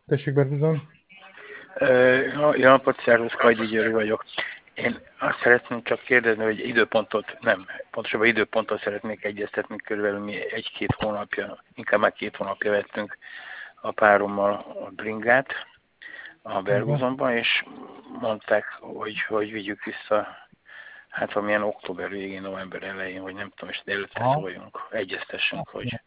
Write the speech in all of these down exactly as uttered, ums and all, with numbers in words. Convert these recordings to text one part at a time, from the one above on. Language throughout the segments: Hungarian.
Tessék, Bertuzon. Jó napot, szervusz, Kajdi Győri vagyok. Én azt szeretném csak kérdezni, hogy időpontot, nem, pontosabban időpontot szeretnék egyeztetni, körülbelül mi egy-két hónapja, inkább már két hónapja vettünk a párommal a bringát a Berguzonban, és mondták, hogy, hogy vigyük vissza, hát valamilyen október végén, november elején, vagy nem tudom, és előtte szóljunk, egyeztessünk, hogy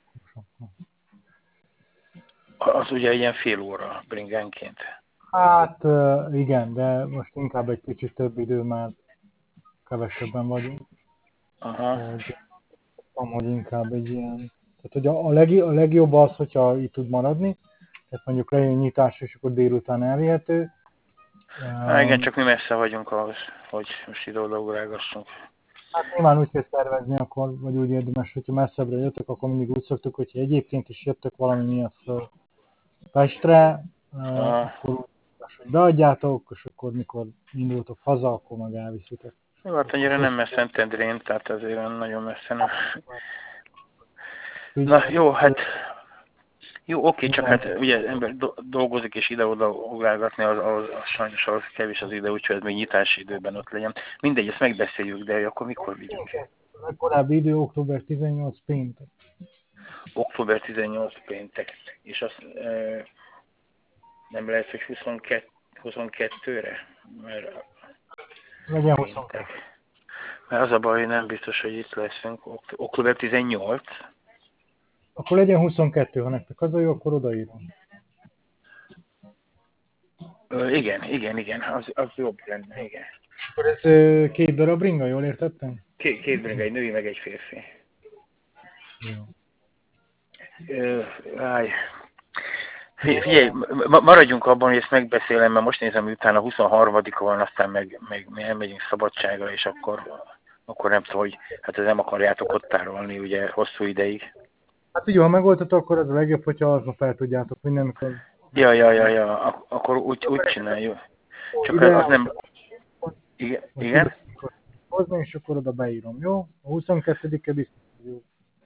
az ugye ilyen fél óra bringánként. Hát igen, de most inkább egy kicsit több idő, már kevesebben vagyunk. Aha. Hogy, hogy inkább egy ilyen... Tehát, hogy a, a, leg, a legjobb az, hogyha itt tud maradni, tehát mondjuk lejön nyitás, és akkor délután elvihető. Há, igen, csak mi messze vagyunk ahhoz, hogy most ide-oda ugrálgassunk. Hát nyilván úgy kell szervezni, akkor, vagy úgy érdemes, hogyha messzebbre jöttök, akkor mindig úgy szoktuk, hogyha egyébként is jöttök valami miatt föl Pestre, uh, akkor úgy, hogy beadjátok, és akkor mikor indultok haza, akkor meg elviszitek. Jó, hát annyira nem messze Szentendrén, tehát azért nagyon messze nem. Na jó, hát jó, oké, csak hát ugye ember dolgozik és ide-oda ugrálgatni, az, az, az sajnos az kevés az ide, úgyhogy ez még nyitási időben ott legyen. Mindegy, ezt megbeszéljük, de akkor mikor vigyünk? A korábbi idő október tizennyolc péntek. október tizennyolc péntek. És azt e, nem lehet, hogy huszonkettőre? Mert legyen huszonkettő. Mert az a baj, hogy nem biztos, hogy itt leszünk. október tizennyolc. Akkor legyen huszonkettő, ha nektek az a jó, akkor odaírom. Ö, igen, igen, igen, az, az jobb lenne, igen. Akkor ez ö, két darab ringa, jól értettem? Két, két bringa, egy női, meg egy férfi. Jó. Ö, áj. Figyelj, maradjunk abban, hogy ezt megbeszélem, mert most nézem, miután a huszonharmadika van, aztán meg, meg mi elmegyünk szabadságra, és akkor, akkor nem tudom, hogy hát ez nem akarjátok ott tárolni, ugye, hosszú ideig. Hát így, ha megoldhatok, akkor az a legjobb, hogyha aznap fel tudjátok minden, amikor... Ja, ja, ja, ja, Ak- akkor úgy, úgy csináljuk. Csak ide, az nem... Igen? Igen? Hozni, és akkor oda beírom, jó? A huszonkettedike biztos jó.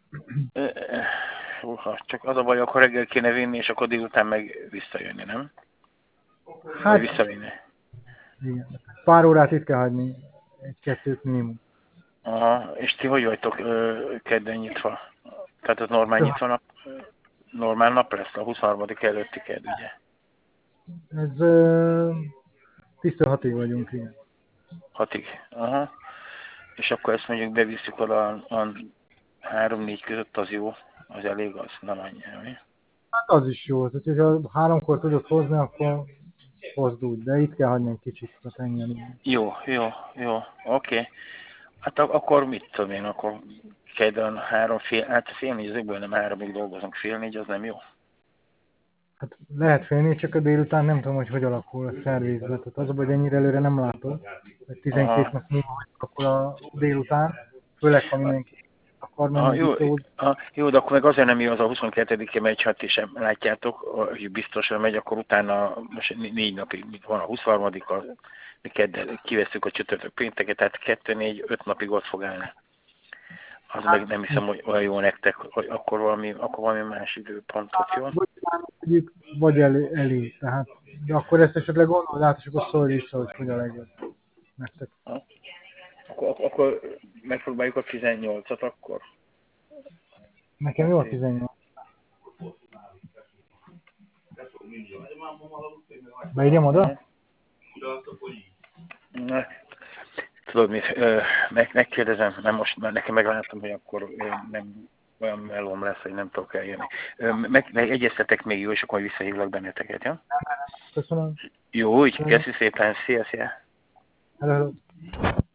Uha, csak az a baj, akkor reggel kéne vinni, és akkor délután meg visszajönni, nem? Hát... Vagy visszavinni. Igen. Pár órát itt kell hagyni. Egy-kettőt minimum. Aha, és ti hogy vagytok kedden nyitva? Tehát az normál nyitva nap, normál nap lesz, a huszonharmadika előtti kedd, ugye? Ez uh, tisztől hatig vagyunk, igen. Hatig, aha. És akkor ezt mondjuk bevisszük oda a három-négy között, az jó, az elég, az nem annyi, mi? Hát az is jó, tehát hogyha háromkor tudod hozni, akkor hozd úgy, de itt kell hagyni egy kicsit, tehát engem. Jó, jó, jó, oké. Okay. Hát akkor mit tudom én, akkor kedden három, fél, hát fél négyzőkből nem háromig dolgozunk, fél négy, az nem jó? Hát lehet fél négy, csak a délután nem tudom, hogy hogy alakul a szervizbe, tehát az a baj, hogy ennyire előre nem látod, hogy tizenkét nap múlva akkor a délután, főleg ha mindenki akar menni. Jó, a, jó, de akkor meg azért nem jó, az a huszonkettedike megy, ha ti sem látjátok, hogy biztosan megy, akkor utána most négy napig van a huszonharmadika, mi kedden kiveszünk a csütörtök pénteket, tehát kettő, négy, öt napig ott fog állni. Az meg nem hiszem, hogy olyan jó nektek, hogy akkor valami, akkor valami más időpontot, jó? Vagy, vagy elé, elé, tehát, de akkor ezt esetleg gondold át, és akkor szólj vissza, hogy hogy a legjobb nektek. Akkor, akkor megpróbáljuk a tizennyolcat akkor? Nekem jó a tizennyolc. Beírjam oda? Na, tudod mit, meg, megkérdezem, nem most, mert nekem meglátom, hogy akkor nem olyan mellom lesz, hogy nem tudok eljönni. Meg, meg egyeztetek még jó, és akkor visszahívlak benneteket, jó? Köszönöm. Jó, úgy, köszi szépen, szia, szia. Hello.